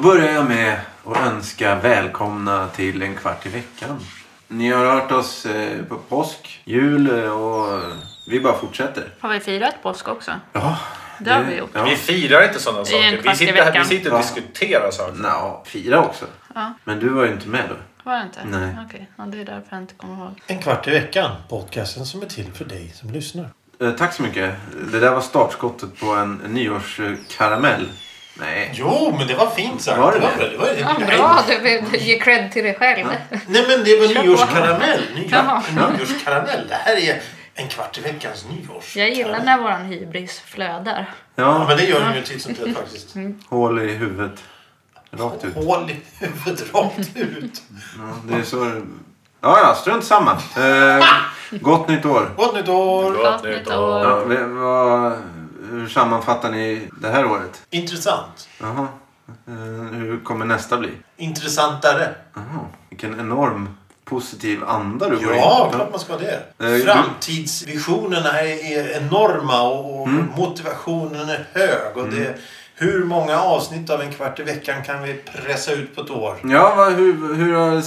börjar jag med att önska välkomna till En kvart i veckan. Ni har hört oss på påsk, jul och vi bara fortsätter. Har vi firat påsk också? Ja. Det har vi gjort. Ja. Vi firar inte sådana saker. Vi sitter och diskuterar saker. Nå, fira också. Ja. Men du var ju inte med då. Var det inte? Nej. Okej, ja, det är därför jag inte kommer ihåg. En kvart i veckan. Podcasten som är till för dig som lyssnar. Tack så mycket. Det där var startskottet på en nyårskaramell. Nej. Jo, men det var fint sagt. Var det det var Ja, bra, du ger cred till dig själv. Nej, men det var nyårskaramell. Jaha. Nyårskaramell. Det här är en kvart i veckans nyårs. Jag gillar när våran hybris flödar. Ja, men det gör den ju titt som tätt faktiskt. Hål i huvudet. Rakt ut. Hål i huvudet rakt ut. Ja, det är så... Ja, strunt samma. Gott nytt år. Gott nytt år. Gott nytt år. Ja, hur sammanfattar ni det här året? Intressant. Jaha. Hur kommer nästa bli? Intressantare. Jaha. Vilken enorm positiv anda du går in. Ja, klart man ska det. Framtidsvisionerna är enorma och motivationen är hög. Och det, hur många avsnitt av En kvart i veckan kan vi pressa ut på ett år? Ja, hur har...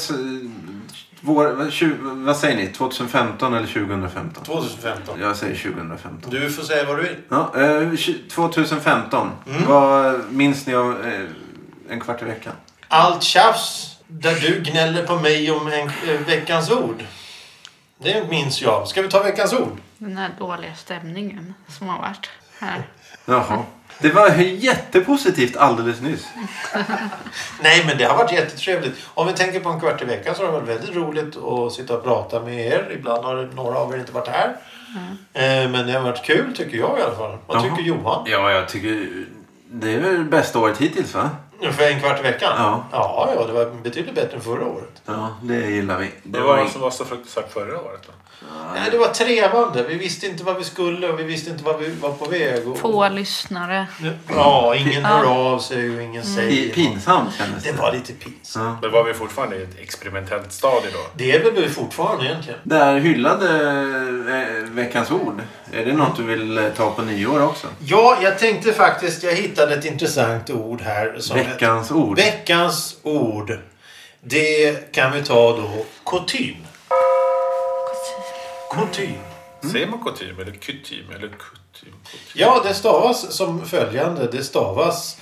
vad säger ni? 2015 eller 2015? 2015. Jag säger 2015. Du får säga vad du vill. Ja, 2015. Vad minns ni av En kvart i veckan? Allt tjafs där du gnäller på mig om veckans ord. Det minns jag. Ska vi ta veckans ord? Den här dåliga stämningen som har varit här. Jaha. Det var jättepositivt alldeles nyss. Nej, men det har varit jättetrevligt. Om vi tänker på En kvart i veckan så har det varit väldigt roligt att sitta och prata med er. Ibland har några av er inte varit här. Men det har varit kul tycker jag i alla fall. Vad tycker Johan? Ja, jag tycker det är väl bästa året hittills, va? För En kvart i veckan? Ja. Ja, det var betydligt bättre än förra året. Ja, det gillar vi. Det var som var så fruktansvärt förra året då? Nej, det var trevande. Vi visste inte vad vi skulle och vi visste inte vad vi var på väg. Och... Få lyssnare. Ja, ingen hör av sig och ingen säger. Pinsamt kändes det. Det var lite pinsamt. Ja. Men var vi fortfarande i ett experimentellt stadie då? Det är väl vi fortfarande egentligen. Där hyllade veckans ord. Är det något du vill ta på nyår också? Ja, jag tänkte faktiskt, jag hittade ett intressant ord här. Som Veckans ord. Veckans ord. Det kan vi ta då. Kutym. Kutym. Säger man kutym eller kutym eller kutym? Ja, det stavas som följande. Det stavas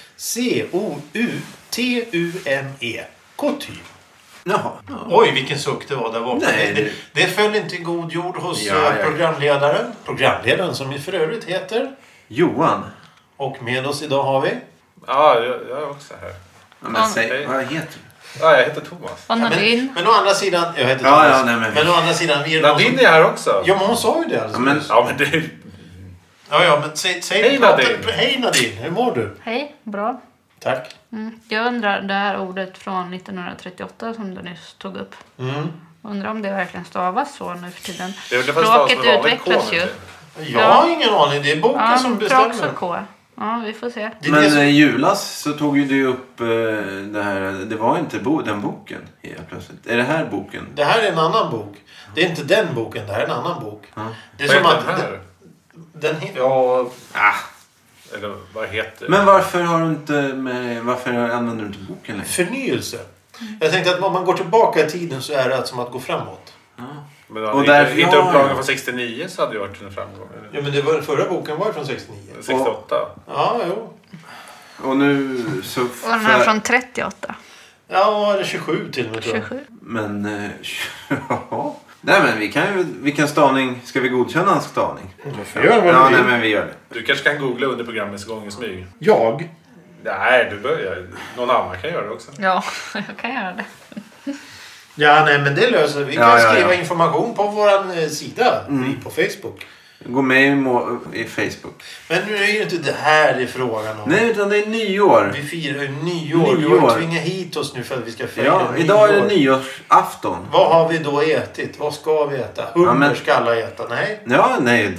C-O-U-T-U-M-E. Kutym. Jaha. Oj, vilken suck det var där borta. Nej. Det föll inte i god jord hos Ja. programledaren. Programledaren som för övrigt heter... Johan. Och med oss idag har vi... Ja, jag är också här. Ja, men säg, vad heter du? Ja, jag heter Thomas. Och Nadine. Men å andra sidan... Jag heter Ja, Thomas. ja, nej, men- Men å andra sidan... Nadine är här också. Ja, men hon sa ju det alltså. Ja, men- Ja, men det... Ja, men säg Hej, Nadine. Hej Nadine, hur mår du? Hej, bra. Tack. Jag undrar, det här ordet från 1938 som du nyss tog upp. Undrar om det verkligen stavas så nu för tiden. Det är väl det stavas Språket med vanligt utvecklas K, ju. vet du. Jag har ingen aning, det är boken som jag tror också bestämmer. K. Ja, vi får se. Det är Men det som... i julas så tog ju du upp det här. Det var inte den boken helt plötsligt. Är det här boken? Det här är en annan bok. Det är inte den boken, det här är en annan bok. Det är Vad som heter att... den här? Ja... Eller vad heter Men varför har du inte varför använder du inte boken längre? Förnyelse. Jag tänkte att om man går tillbaka i tiden så är det som att gå framåt. Men Och inte, därför- inte ja, upplagan ja. från 69 så hade det varit en framgång. Ja, men det var, förra boken var ju från 69. 68. Ja, jo. Och nu så... Och den här från 38. Ja, eller 27 till och med tror jag. 27. Men... ja. Nej, men vi kan ju... Vilken stavning... Ska vi godkänna hans stavning? Gör vad Ja, du nej, vill. men vi gör det. Du kanske kan googla under programmets gång i smyg. Jag? Nej, du börjar. Någon annan kan göra det också. Ja, jag kan göra det. Ja, nej, men det löser vi. Vi kan Ja, ja, skriva ja. information på vår sida på Facebook. Gå med i Facebook. Men nu är ju inte det här i frågan om. Nej, utan det är nyår. Vi firar ju nyår. Du har tvingat hit oss nu för att vi ska fira Ja, idag är det nyårsafton. Vad har vi då ätit? Vad ska vi äta? Hummer men- ska alla äta. Nej. Ja, nej,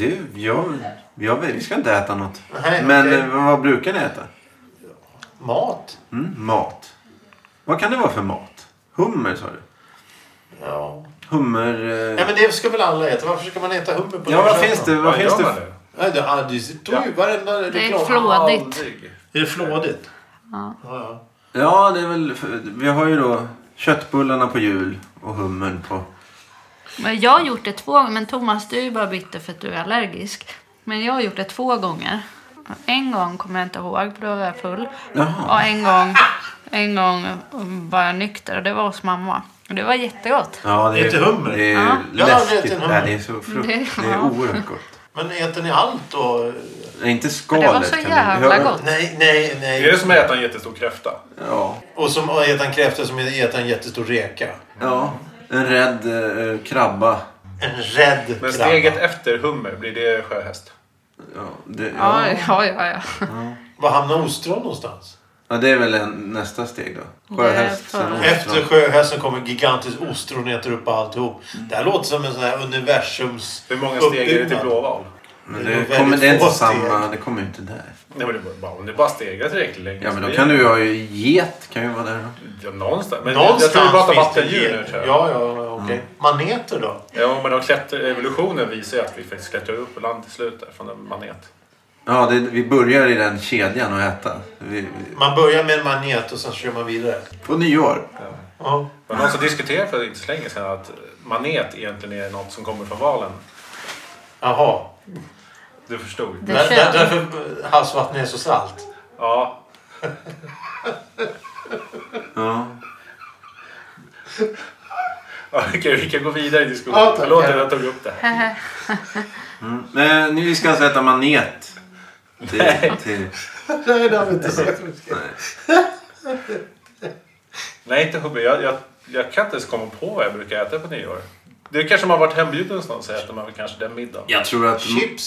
vi ska inte äta något. Nej, Men okej. vad brukar ni äta? Mat. Mat. Vad kan det vara för mat? Hummer, sa du? Ja. Hummer... Ja, men det ska väl alla äta. Varför ska man äta hummer på Ja, vad nyårsafton? finns det? Vad Vad finns gör det? man det? Nej, det tog ju varenda Det är reklam. flådigt. Aldrig. Är det flådigt? Ja. Ja. Ja, det är väl... Vi har ju då köttbullarna på jul och hummern på... Men jag har gjort det 2 gånger. Men Thomas, du är ju bara bitter för att du är allergisk. Men jag har gjort det 2 gånger. En gång kommer jag inte ihåg, för då var jag full. Jaha. Och en gång var jag nykter, och det var hos mamma. Och det var jättegott. Ja, det är inte hummer. Det är Ja. läskigt. Ja, Nej, det är så frukt. Det är oerhört gott. Men äter ni allt då? Nej, inte skalet. Det var så jävla gott. Nej. Är det som att äta en jättestor kräfta? Ja. Och som att äta en kräfta som att äta en jättestor reka. Ja. En rädd krabba. En rädd krabba. Men steget efter hummer, blir det sjöhäst? Ja. Var hamnar ostron någonstans? Ja, det är väl nästa steg då. Sjöhäst, sen ostron. Efter sjöhästen kommer gigantisk ostron och äter upp alltihop. Det här låter som en sån här universums... Hur många steg är det till blåval? Men det är inte samma, det kommer ju inte där. Nej, men om det bara stegar tillräckligt länge. Ja, men då kan du ju ha ju get, kan ju vara där då. Ja, någonstans. Men någonstans jag tror vi pratar finns det vattendjur nu, tror jag. Ja, okej. Maneter då? Ja, men evolutionen visar ju att vi faktiskt klättrar upp på land till slut där, från en manet. Ja, vi börjar i den kedjan och äta. Man börjar med en manet och sen kör man vidare. På nyår. Ja. Men någon som diskuterade för inte så länge sedan att manet egentligen är något som kommer från valen. Jaha. Du förstod. Därför havsvattnet är så salt. Ja. Ja. Ja, vi kan gå vidare i diskussionen. Ja, Förlåt att jag tog upp det. Men nu ska jag sätta manet. Nej. Nej, det har vi inte sagt. Nej, inte hummer. Jag kan inte ens komma på vad jag brukar äta på nyår. Det kanske man har varit hembjuden någonstans, så äter man väl kanske den middagen. Jag tror att...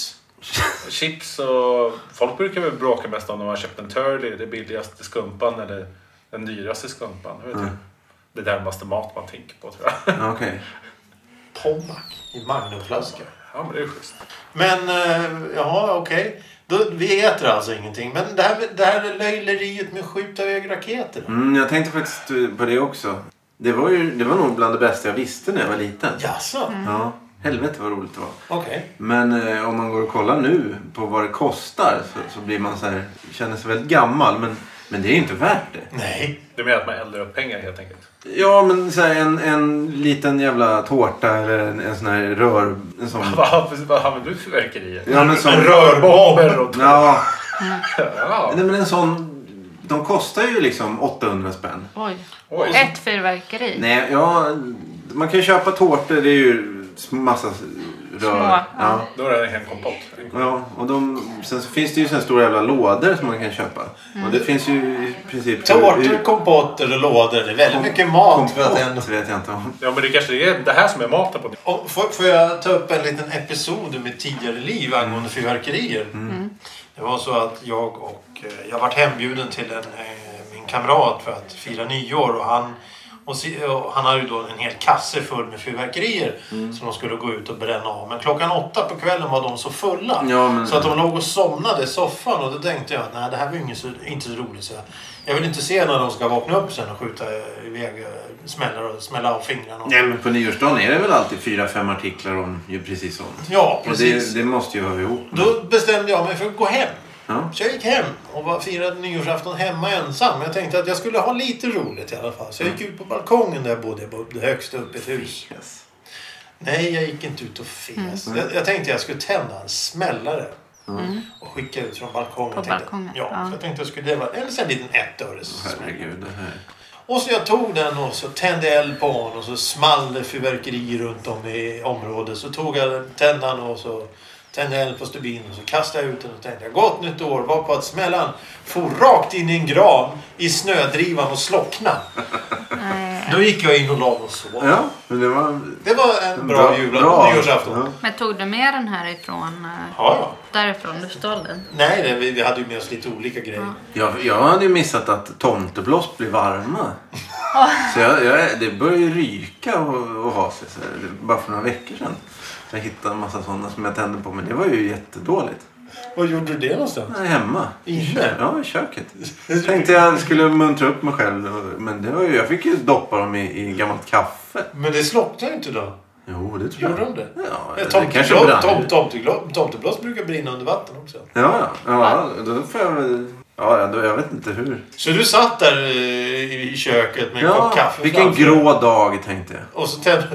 Chips och... Folk brukar väl bråka mest om de har köpt en Turley, det billigaste skumpan eller den dyraste skumpan. Jag vet inte. Det är där närmaste mat man tänker på, tror jag. Okej. Pommac i magnumflaska. Ja, men det är schysst. Men, jaha, okej. Vi äter alltså ingenting. Men det här löjleriet med skjuta iväg raketer. Jag tänkte faktiskt på det också. Det var nog bland det bästa jag visste när jag var liten. Jaså? Ja. Helvete vad roligt det var. Okej. Men om man går och kollar nu på vad det kostar så blir man så här, känner sig väldigt gammal. Men det är inte värt det. Nej. Du menar att man eldar upp pengar helt enkelt? Ja, men så här, en liten jävla tårta eller en sån här rör... En sån... Vad använder du för verkerier? Ja, men sån... Rörbomber och... Ja. Ja. Nej, men en sån... De kostar ju liksom 800 spänn. Oj. Oj. Ett fyrverkeri. Nej, ja... Man kan ju köpa tårtor, det är ju massa rör. Små, ja. Då är det en hel kompott. Ja, och sen så finns det ju såna stora jävla lådor som man kan köpa. Och det finns ju i princip... Tårtor, kompotter och lådor. Det är väldigt mycket mat. För att kompott vet jag inte om. Ja, men det kanske är det här som är maten på det. Får jag ta upp en liten episod med tidigare liv angående fyrverkerier? Det var så att jag varit hembjuden till min kamrat för att fira nyår. Och han hade ju då en hel kasse full med fyrverkerier som de skulle gå ut och bränna av. Men 8:00 på kvällen var de så fulla. Ja, så att de låg och somnade i soffan. Och då tänkte jag att nej, det här var inte så roligt. Så jag vill inte se när de ska vakna upp sen och skjuta iväg smälla av fingrarna. Nej, men på nyårsdagen är det väl alltid 4-5 artiklar om ju precis sånt. Ja, precis. Och det måste ju höra ihop. Då bestämde jag mig för att gå hem. Ja. Så jag gick hem och firade nyårsafton hemma ensam. Jag tänkte att jag skulle ha lite roligt i alla fall. Så jag gick ut på balkongen där jag bodde högst upp i ett hus. Yes. Nej, jag gick inte ut och fes. Jag tänkte att jag skulle tända en smällare. Och skicka ut från balkongen. På balkongen? Ja, så jag tänkte att jag skulle det var en liten 1-öres. Herregud, det här. Och så jag tog den och så tände eld på den och så small det fyrverkerier runt om i området. Så tog jag tändan och så tände eld på stubinen och så kastade jag ut den och tänkte jag gott nytt år, var på att smällan for rakt in i en gran i snödrivan och slockna. Då gick jag in och la och sov. Ja, men det var en bra nyårsafton. Ja. Men tog du med den härifrån? Ja. Därifrån du stal den? Nej, vi hade ju med oss lite olika grejer. Jag hade ju missat att tomteblås blir varma. Så det började ju ryka och ha sig. Så bara för några veckor sedan. Jag hittade en massa sådana som jag tände på. Men det var ju jättedåligt. Var gjorde du det någonstans? Nej, hemma. Inne? Ja, i köket. Tänkte jag skulle muntra upp mig själv. Men det var ju, jag fick ju doppa dem i gammalt kaffe. Men det slocknade ju inte då? Jo, det tror jag. Gjorde de det? Ja, det kanske brann. Tomteblås brukar brinna under vatten också. Ja, då får jag väl Ja, då, jag vet inte hur. Så du satt där i köket med en kopp kaffe. Vilken grå dag, tänkte jag. Och så tände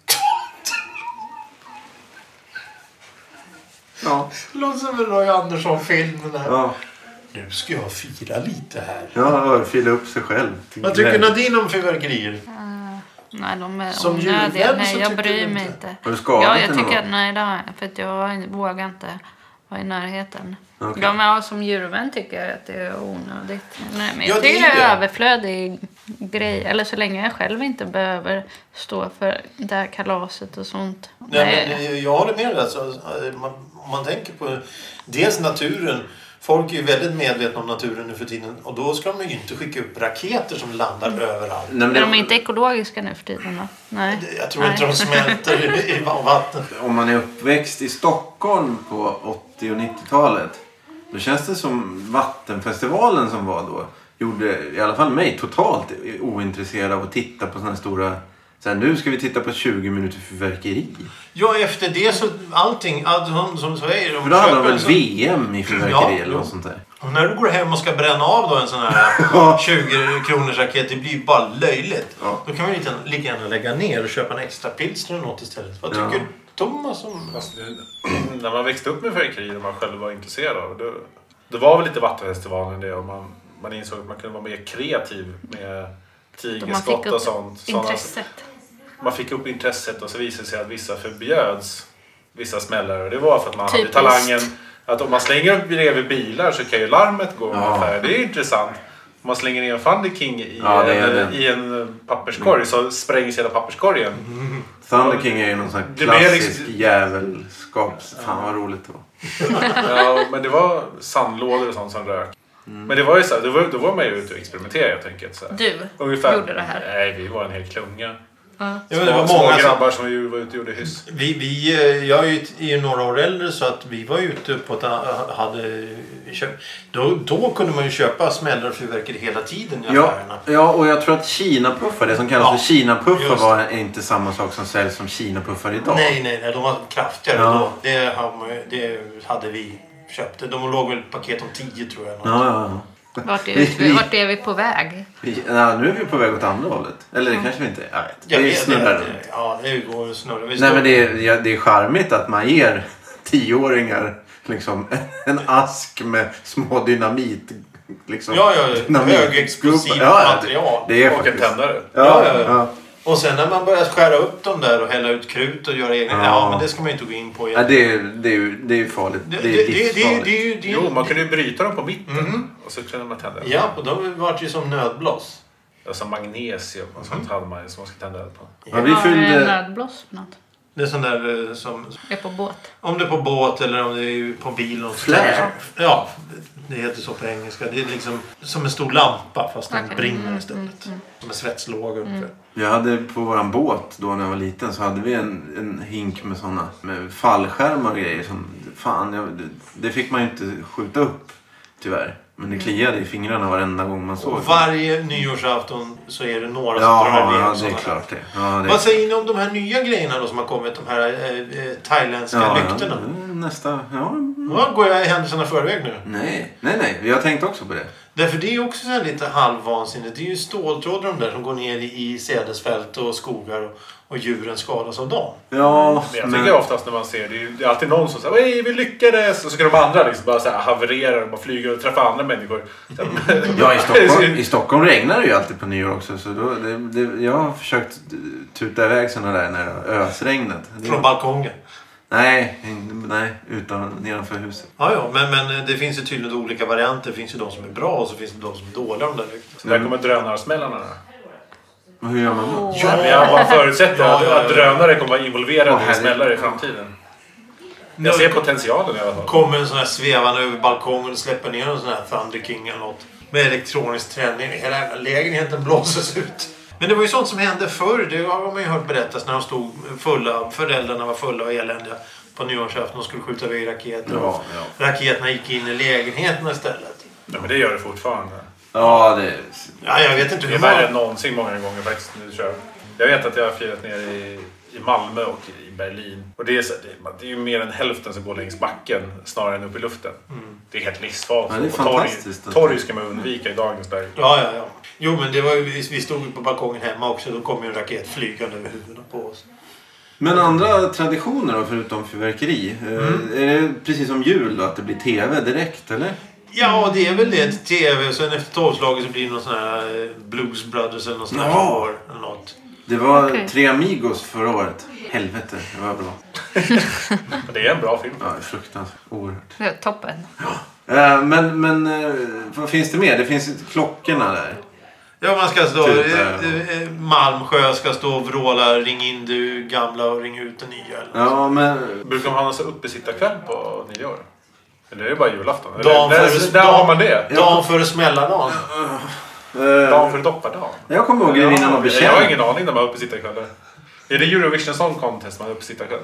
Ja. det låter som en Roy Andersson-film där. Ja. Nu ska jag fira lite här. Ja, fila upp sig själv. Vad tycker Nadine om fyrverkerier? Nej, de är Som onödiga. julvän Nej, så jag tycker bryr du mig inte? inte. Har du skadat Ja, dig jag någon tycker gång? nej, det har jag. För att jag vågar inte vara i närheten. Okej. Ja, men som djurvän tycker jag att det är onödigt. Nej, men Ja, jag det är tycker det är det. en överflödig grej. Eller så länge jag själv inte behöver stå för det här kalaset och sånt. Nej, men jag håller med dig. Alltså, om man tänker på dels naturen. Folk är ju väldigt medvetna om naturen nu för tiden. Och då ska man ju inte skicka upp raketer som landar överallt. Nej, Men de är inte ekologiska nu för tiden då? Nej. Jag tror inte de smälter i vattnet. Om man är uppväxt i Stockholm på 80- och 90-talet. Då känns det som Vattenfestivalen som var då. Gjorde i alla fall mig totalt ointresserad av att titta på såna stora... Sen nu ska vi titta på 20 minuter fyrverkeri. Ja, efter det så allting som du säger. För då hade de väl VM i fyrverkeri eller något sånt där. Och när du går hem och ska bränna av då en sån här 20 kronors raket, det blir ju bara löjligt. Ja. Då kan man ju lika gärna lägga ner och köpa en extra pilsner eller något istället. Vad tycker Thomas om... Alltså, när man växte upp med fyrverkerier och man själv var intresserad av det var väl lite Vattenfestivalen det, och man insåg att man kunde vara mer kreativ med tigerskott och sånt. Intresset. Man fick upp intresset och så visade det sig att vissa förbjöds vissa smällare. Och det var för att man hade Typiskt. talangen att om man slänger upp bredvid bilar så kan ju larmet gå Ja. ungefär. Det är intressant. Om man slänger ner en Thunder King i en papperskorg så sprängs hela papperskorgen. Thunder King är ju någon sån här Det blir klassisk liksom- jävelskaps... Fan vad roligt det var. Ja, men det var sandlådor och sånt som rök. Men det var ju så här, då var man ju ute och experimenterade helt enkelt. Så här. Du gjorde det här. Nej, vi var en hel klunga. Ja. Ja, men det var Små många som... grabbar som var ute och gjorde hyss. Jag är ju några år äldre så att vi var ute på då kunde man ju köpa smällare och fyrverkeri hela tiden i affärerna. Ja, och jag tror att Kinapuffar, det som kallas för Just Kinapuffar det. var inte samma sak som säljs som Kinapuffar idag. Nej, de var kraftigare Ja. då. Det hade vi köpt. De låg väl paket om 10 tror jag. Ja. Vart är vi på väg? Nu är vi på väg åt andra hållet. Eller det kanske vi inte är. Jag vet. Jag Vi vet snurrar det. runt. Ja, det går och snurrar. Nej, men det är charmigt att man ger 10-åringar liksom en ask med små dynamit. Liksom, högexplosivt material. Det är Och en faktiskt... tändare. Ja. Och sen när man börjar skära upp dem där och hälla ut krut och göra egna... Ja, men det ska man ju inte gå in på Ja, igen. det är ju farligt. Det är livsfarligt. Jo, man kunde ju bryta dem på mitten. Och så kunde man tända. Ja, och de var ju som nödblås. Alltså magnesium och sånt hade man som man ska tända eld på. Ja, vi Vad är fyllde... nödblås för något? Det är sån där som... Är på båt. Om det är på båt eller om det är på bil. Och Flare. Ja, det heter så på engelska. Det är liksom som en stor lampa fast den Okej. brinner istället. Som en svetslåga ungefär. Jag hade på våran båt då när jag var liten så hade vi en hink med såna med fallskärmar och grejer som det fick man ju inte skjuta upp tyvärr. Men det kliade i fingrarna varenda gång man såg. Och varje nyårsafton så är det några som drar Ja, iväg det är såna klart det. Ja, det. Vad säger ni om de här nya grejerna då som har kommit? De här thailändska lyktorna? Nästa, Ja, går jag i händelserna förväg nu? Nej. Vi har tänkt också på det. Därför det är också så här lite halvvansinnigt. Det är ju ståltrådar de där som går ner i sädesfält och skogar och djuren skadas av dem. Ja, Men jag tycker oftast när man ser det är alltid någon som säger "Oj, vi lyckades" och så kan de andra liksom bara så här haverera och flyga och träffa andra människor. Ja, i Stockholm regnar det ju alltid på nyår också. Så då, jag har försökt tuta iväg sådana där när ösregnet. Från balkongen. Nej, utan nedanför huset. Ja, men det finns ju tydligen olika varianter. Det finns ju de som är bra och så finns det de som är dåliga. De där lyktorna. Så där kommer drönarsmällarna. Och hur gör man då? Men jag bara förutsätter Ja. att drönare kommer vara involverade i herregud. smällare i framtiden. Jag ser potentialen i alla fall. Kommer en sån här svävande över balkongen och släpper ner en sån här Thunder King eller något. Med elektronisk träning. Hela jävla lägenheten blåses ut. Men det var ju sånt som hände förr. Det har man ju hört berättas när de stod fulla. Föräldrarna var fulla och eländiga på nyårsafton och skulle skjuta iväg raketer. Ja. Raketerna gick in i lägenheterna istället. Ja, men det gör det fortfarande. Ja, Ja, jag vet inte Det hur är värre än någonsin många gånger faktiskt. Jag vet att jag har firat ner i i Malmö och i Berlin. Och det är ju mer än hälften som går längs backen snarare än upp i luften. Det är helt livsfarligt. Ja, det är fantastiskt. Torg ska man undvika i dagens läge. Ja. Jo, men det var ju, vi stod på balkongen hemma också. Då kom ju en raket flygande över huvudena på oss. Men andra traditioner då, förutom fyrverkeri? Är det precis som jul då, att det blir tv direkt, eller? Ja, det är väl det. TV. Sen efter 12-slaget så blir det någon sån här Blues Brothers eller något sånt här eller något. Det var Tre Amigos förra året. Helvete, det var bra. Det är en bra film. Ja, fruktansvärt. Oerhört. Det är toppen. Men vad finns det mer? Det finns klockorna där. Ja, man ska stå... Malmsjö ska stå och vråla. Ring in du gamla och ring ut den nya. Ja, men... Brukar man ha så uppesittarkväll på nyår? Eller är det bara julafton? Där har man det. Dagen före smällardagen. Dagen före doppardagen. Jag kommer ihåg Grevinnan och Betjänten. Jag har ingen aning när man har uppesittarkvällar. Är det Eurovision Song Contest man har uppesittarkväll?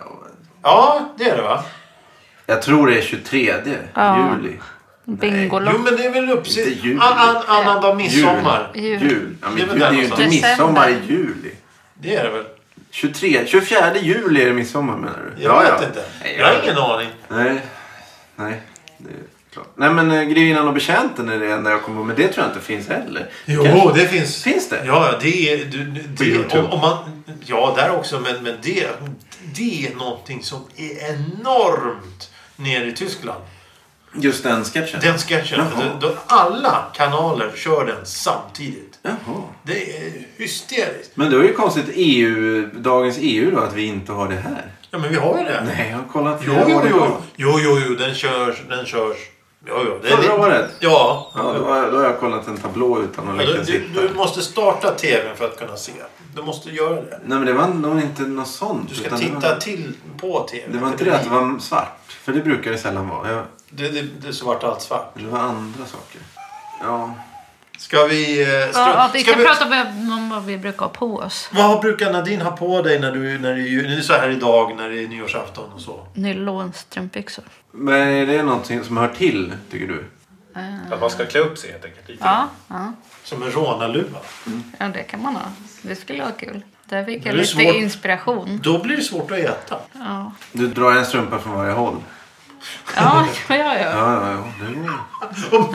Ja, det är det, va? Jag tror det är 23 juli. Bingolopp. Jo, men det är väl annandag midsommar. Jul. Ja, men det är ju inte midsommar i juli. Det är det väl? 24 juli är det midsommar, menar du? Jag vet inte. Jag har ingen aning. Nej. Det är klart. Nej, men Grevinnan och Betjänten är det enda jag kommer ihåg. Men det tror jag inte finns heller. Jo, det finns. Finns det? Ja, det är... Om man, ja, där också. Men det är någonting som är enormt nere i Tyskland. Just den sketchen? Den sketchen. Då alla kanaler kör den samtidigt. Jaha. Det är hysteriskt. Men då är det konstigt dagens EU då, att vi inte har det här. Ja, men vi har ju det. Nej, jag har kollat. Jo, den körs. Jo. Förra året? Ja. Då har jag kollat en tablå utan att lyckas hitta. Du måste starta tvn för att kunna se. Du måste göra det. Nej, men det var nog inte något sånt. Du ska titta till på tvn. Det var inte det att det var svart. För det brukar det sällan vara. Det är svart allt svart. Det var andra saker. Ja. Ska vi... vi kan prata om vad vi brukar ha på oss. Vad brukar Nadine ha på dig när du är så här idag när det är nyårsafton och så? Nylonstrumpbyxor. Men är det någonting som hör till, tycker du? Att man ska klä upp sig helt enkelt lite. Ja. Som en rånarluva. Ja, det kan man ha. Det skulle vara kul. Där fick jag lite inspiration. Då blir det svårt att äta. Ja. Du drar en strumpa från varje håll. Ja. Ja, det går.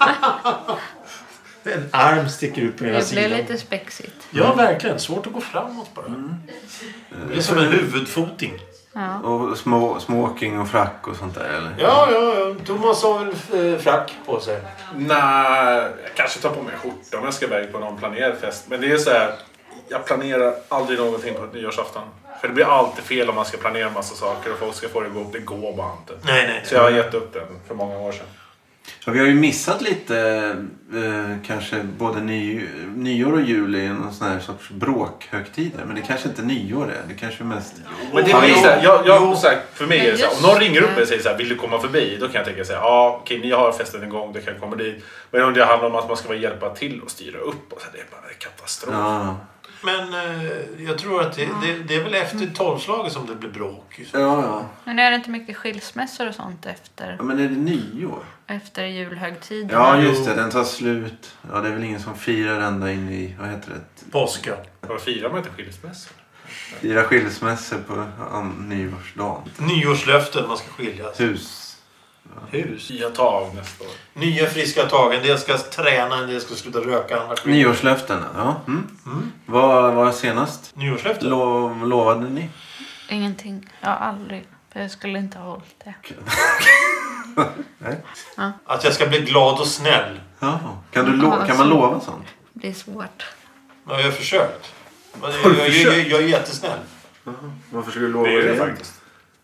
En arm sticker upp på hela sidan. Det blir lite spexigt. Ja, verkligen. Svårt att gå framåt bara. Det är som en huvudfoting. Ja. Och smoking och frack och sånt där, eller? Ja. Thomas har väl frack på sig. Nej, jag kanske tar på mig en skjorta om jag ska iväg på någon planerad fest. Men det är så här, jag planerar aldrig någonting på ett nyårsafton. För det blir alltid fel om man ska planera en massa saker och folk ska få det gå upp. Det går bara inte. Nej. Så jag har gett upp den för många år sedan. Ja, vi har ju missat lite kanske både nyår och jul är någon sån här sorts bråkhögtider. Men det kanske inte nyår är. Det kanske är mest... Men det blir så här, för mig är det så här, om någon ringer upp och säger så här, vill du komma förbi? Då kan jag tänka så här, ja okej, ni har festen en gång, det kan komma dit. Men om det handlar om att man ska vara hjälpa till och styra upp och så här, det är bara katastrof. Ja. Men jag tror att det är väl efter 12-slaget som det blir bråk. Ja. Men är det inte mycket skilsmässor och sånt efter? Ja, men är det nyår? Efter julhögtiden? Ja, just det. Den tar slut. Ja, det är väl ingen som firar ända in i, vad heter det? Påska. Vad firar man inte skilsmässor? Fira skilsmässor på nyårsdagen. Nyårslöften, man ska skiljas. Hus. Nya tag nästa år. Nya friska tag. En del ska träna, en del ska sluta röka. Nyårslöften, ja. Vad var senast? Nyårslöften? Lovade ni? Ingenting. Jag har aldrig. För jag skulle inte ha hållit det. Nej. Ja. Att jag ska bli glad och snäll. Ja. Kan man lova sånt? Det är svårt. Ja, jag har försökt. Jag är jättesnäll. Varför skulle du lova det? Är det det faktiskt.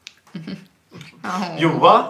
Johan?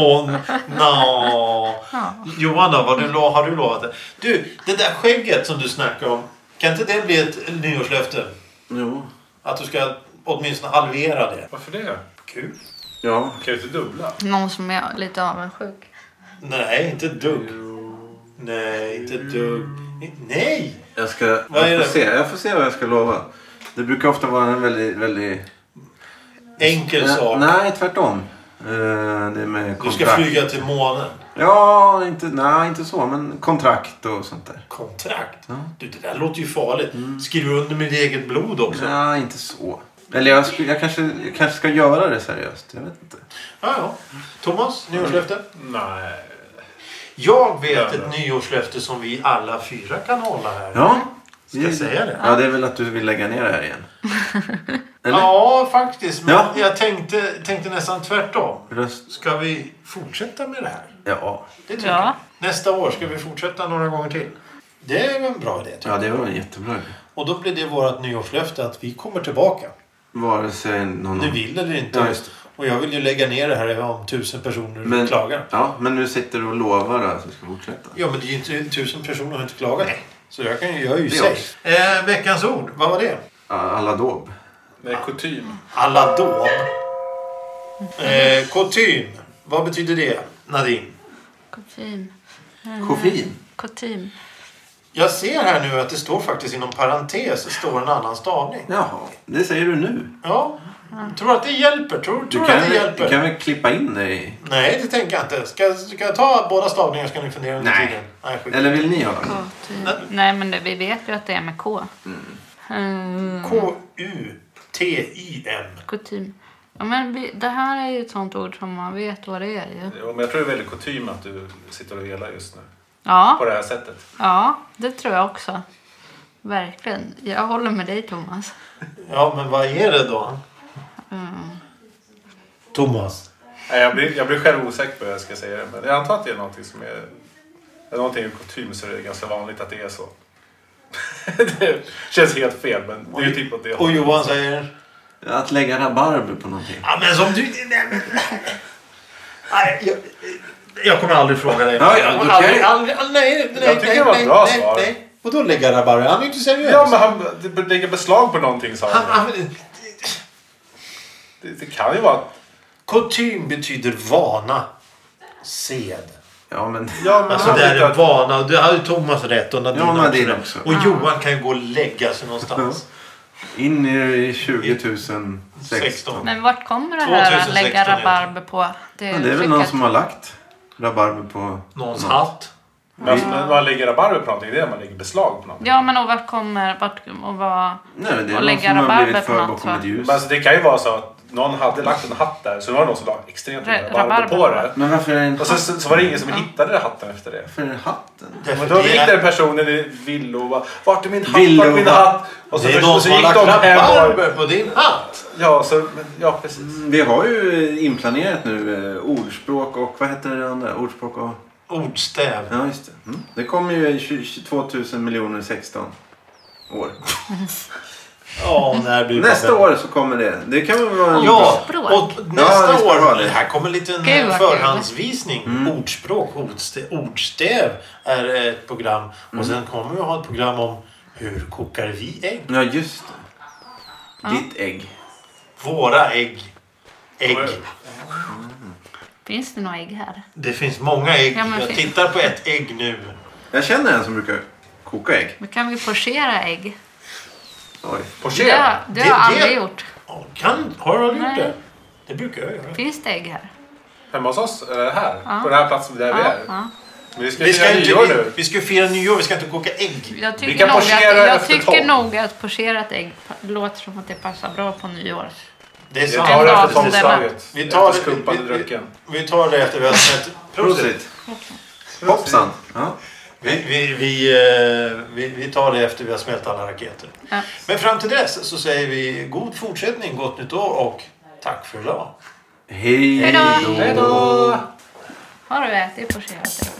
Johan då, har du lovat det? Du, det där skägget som du snackar om, kan inte det bli ett nyårslöfte? Jo. Att du ska åtminstone halvera det. Varför det? Kul. Ja. Kan du inte dubbla? Någon som är lite avundsjuk. Nej, inte ett dugg. Nej, inte ett dugg. Nej! Jag får se vad jag ska lova. Det brukar ofta vara en väldigt... enkel sak. Nej, tvärtom. Det är med kontrakt. Du ska flyga till månen. Ja, inte så, men kontrakt och sånt där. Kontrakt? Ja. Du, det där låter ju farligt. Skriver du under med ditt eget blod också? Nej, inte så. Eller jag kanske ska göra det seriöst. Jag vet inte. Ja. Thomas, nyårslöfte? Nej. Jag vet ett nyårslöfte som vi alla 4 kan hålla här. Ja. Ska säga det? Ja, det är väl att du vill lägga ner det här igen. Eller? Ja, faktiskt. Men Ja. jag tänkte nästan tvärtom. Röst. Ska vi fortsätta med det här? Ja. Det tycker jag. Nästa år ska vi fortsätta några gånger till. Det är en bra idé. Ja, det var en jättebra idé. Och då blir det vårt nyårslöfte att vi kommer tillbaka. Vare sig någon... Du vill eller inte. Ja, just det. Och jag vill ju lägga ner det här om 1000 personer klagar. Ja, men nu sitter du och lovar att vi ska fortsätta. Ja, men det är ju inte 1000 personer har inte klagat. Nej. Så jag är ju Det safe. Veckans ord, vad var det? Aladåb. Det är kutym. Aladåb. Kutym. Vad betyder det, Nadine? Kutym. Koffein. Kutym. Jag ser här nu att det står faktiskt inom parentes. Det står en annan stavning. Jaha, det säger du nu. Ja. Tror att det hjälper? Tror Du att kan, det hjälper? du kan väl klippa in det i... Nej, det tänker jag inte. Ska jag ta båda stavningar ska ni fundera under Nej. tiden? Nej, skit. Eller vill ni ha den? Kutym. Nej, men vi vet ju att det är med K. K-U-T-I-M. Kutym. Ja, men det här är ju ett sånt ord som man vet vad det är ju. Jo, men jag tror det är väldigt kutym att du sitter och velar just nu. På Ja, det här sättet. ja, det tror jag också. Verkligen. Jag håller med dig, Thomas. Ja, men vad är det då? Thomas. Nej, jag blir själv osäker på vad jag ska säga. Men jag antar att det är någonting som är någonting i kutym, så är det ganska vanligt att det är så. Det känns helt fel, men det är ju typ åt det Och hållet. Johan säger... Att lägga rabarber på någonting. Ja, men som du... Nej, jag kommer aldrig fråga dig. Ja, ja, okej. Nej. Jag tycker det var ett bra svar. Nej. Och då lägger rabarber? Han är ju inte seriös. Ja, men han lägger beslag på någonting, sa han. Det kan ju vara... Kutym betyder vana. Sed. Ja, men... Ja, men Alltså han det är vet en att... vana. Du har ju Thomas rätt och Nadine Ja, också Nadine rätt. också. Och Johan kan ju gå och lägga sig någonstans. In i 2016. 16. Men vart kommer det här att 2016 lägga rabarber på? Ja, det är väl någon som har lagt rabarber på... Någons hatt. Men alltså, när man lägger rabarber på någonting, det är när man lägger beslag på någonting. Ja, men och vart kommer... och vad... Nej, men det är Och någon lägga som har rabarber blivit på för något, bakom va? ett ljus. Men alltså, det kan ju vara så att någon hade lagt en hatt där, så var det någon som la extremt mycket rabarber rabarber. på det. Men varför är det en Och så var det ingen som hittade hatten efter det. Varför är det hatten? Men då gick den personen i villo och bara, vart är min hatt? Villo, Vart är min va? hatt? Och så, Det är någon så som har gick lagt de hem och... rabarber på din hatt. Ja, precis. Vi har ju inplanerat nu ordspråk och vad heter det andra? Ordspråk och... Ordstäv. Ja, just det. Mm. Det kommer ju i 2016 år. Ja, när du... Nästa år så kommer det. Det kan väl vara en... Ja, Ordspråk. och Ja, nästa vi ska ha år, det. det här kommer en liten Gud, vad förhandsvisning. Ordspråk, ordstäv är ett program. Och sen kommer vi ha ett program om hur kokar vi ägg. Ja, just det. Ditt ägg. Våra ägg. Ägg. Finns det några ägg här? Det finns många ägg. Ja, men Jag tittar på ett ägg nu. Jag känner en som brukar koka ägg. Men kan vi pochera ägg? Oj. Pochera. Det har jag aldrig det- gjort. Ja, har du aldrig gjort Nej. det? Det brukar jag göra. Finns det ägg här? Hemma hos oss, här. Ja. På den här platsen där vi är. Ja. Men vi ska Vi ska, fira nyår inte, nu. vi ska fira nyår, vi ska inte koka ägg. Jag Vi tycker, kan nog att, pochera jag efter tycker 12. nog att pocherat ägg låter som att det passar bra på nyår. Det är Vi sant. tar det dag efter som denna. tolvslaget. Vi tar Efter skumpade det- drycken. Vi tar det efter vi har sett. Prosit. Hoppsan. Ja. Vi tar det efter vi har smält alla raketer. Ja. Men fram till dess så säger vi god fortsättning, gott nytt år och tack för idag. Hej Hej då. då. Hej då! Har du ätit pocherat ägg?